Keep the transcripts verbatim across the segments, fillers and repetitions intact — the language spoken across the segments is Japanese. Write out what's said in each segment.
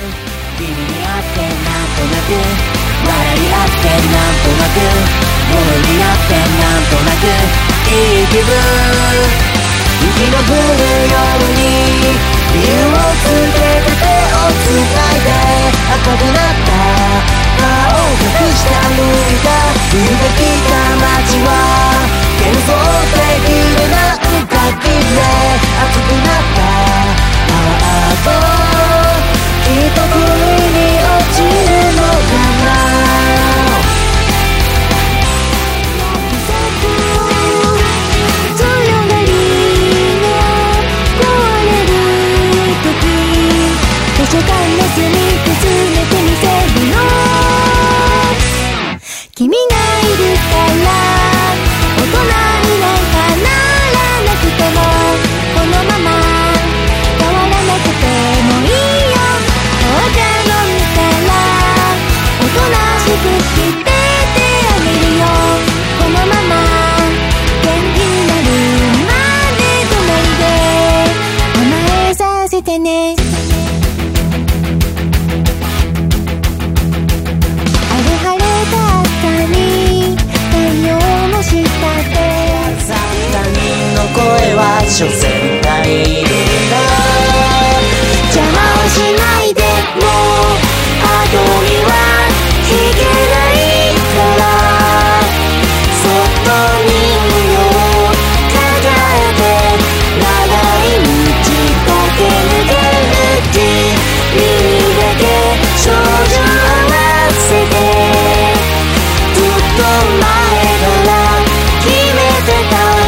君に会ってなんとなく笑い合ってなんとなく夜になってなんとなくいい気分雪の降る夜に理由をつけて手をつないで赤くなった顔を隠して歩いた冬が来た街は幻想的でなんか綺麗熱くなったハートきっと不意に落ちるのかな強がりが壊れる時図書館の隅訪ねてみせるの君がいるから大人になんかならなくてもこのまま変わらなくてもいいよ紅茶飲んだらおとなしくしててあげるよこのまま元気になるまで隣で甘えさせてね声は所詮足りるな邪魔をしないでもう後には引けないからそっと人形を抱えて長い道駆け抜けるうち耳だけ照準合わせてずっと前から決めてた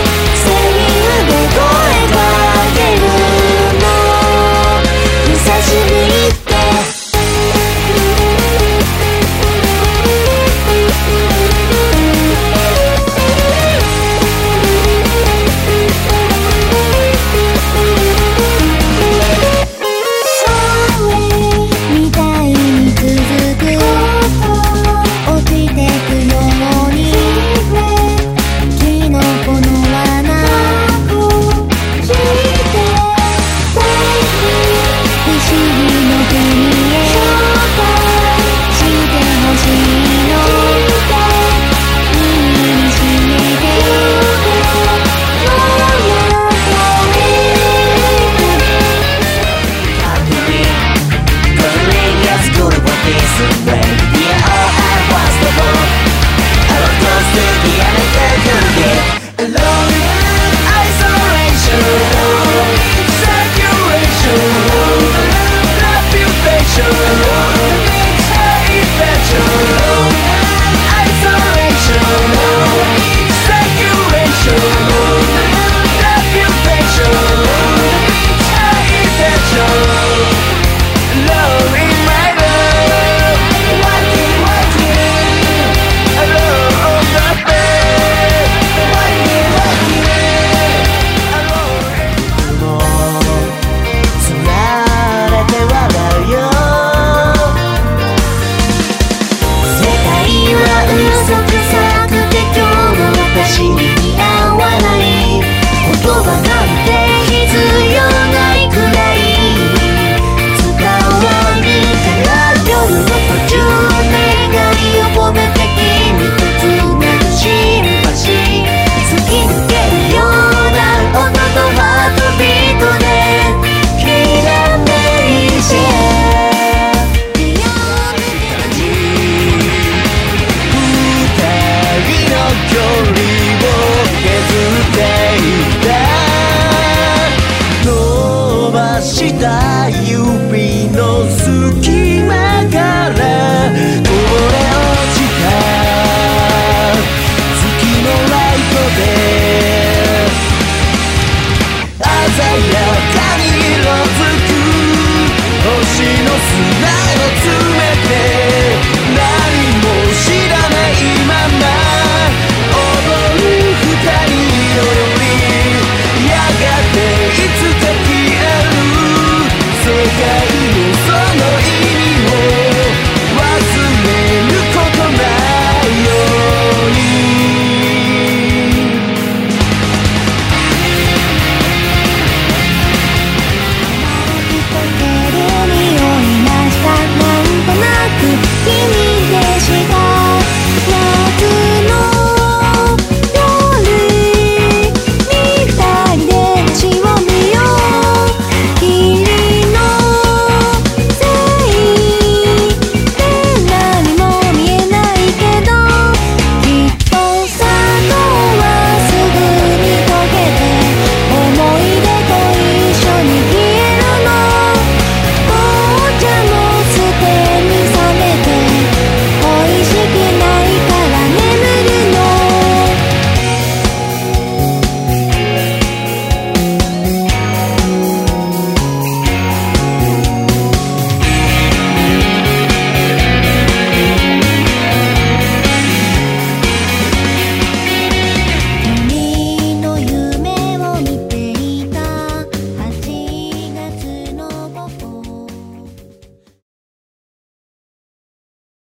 した指の隙間からこぼれ落ちた月のライトで鮮やか